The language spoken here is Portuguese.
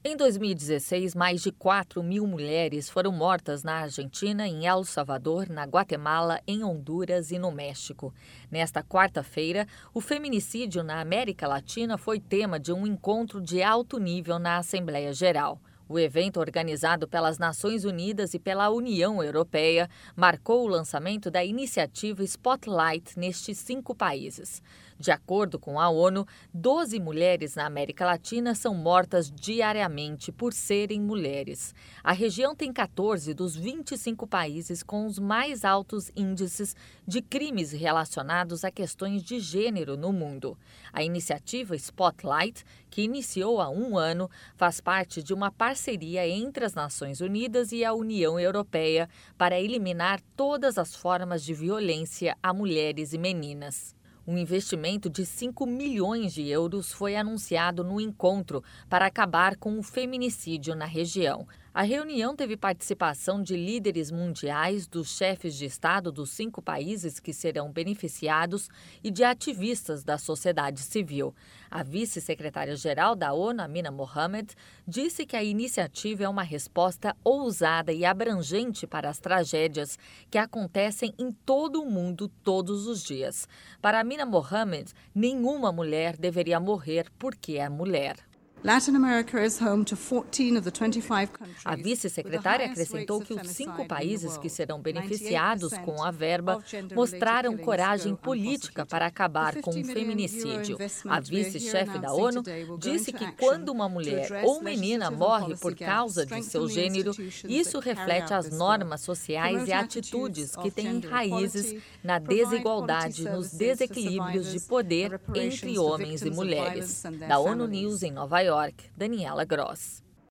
Em 2016, mais de 4.000 mulheres foram mortas na Argentina, em El Salvador, na Guatemala, em Honduras e no México. Nesta quarta-feira, o feminicídio na América Latina foi tema de um encontro de alto nível na Assembleia Geral. O evento, organizado pelas Nações Unidas e pela União Europeia, marcou o lançamento da iniciativa Spotlight nestes 5 países. De acordo com a ONU, 12 mulheres na América Latina são mortas diariamente por serem mulheres. A região tem 14 dos 25 países com os mais altos índices de crimes relacionados a questões de gênero no mundo. A iniciativa Spotlight, que iniciou há 1 ano, faz parte de uma parceria entre as Nações Unidas e a União Europeia para eliminar todas as formas de violência a mulheres e meninas. Um investimento de 5 milhões de euros foi anunciado no encontro para acabar com o feminicídio na região. A reunião teve participação de líderes mundiais, dos chefes de Estado dos 5 países que serão beneficiados e de ativistas da sociedade civil. A vice-secretária-geral da ONU, Amina Mohamed, disse que a iniciativa é uma resposta ousada e abrangente para as tragédias que acontecem em todo o mundo todos os dias. Para Amina Mohamed, nenhuma mulher deveria morrer porque é mulher. A vice-secretária acrescentou que os 5 países que serão beneficiados com a verba mostraram coragem política para acabar com o feminicídio. A vice-chefe da ONU disse que quando uma mulher ou menina morre por causa de seu gênero, isso reflete as normas sociais e atitudes que têm raízes na desigualdade, nos desequilíbrios de poder entre homens e mulheres. Da ONU News em Nova York, Daniela Gross.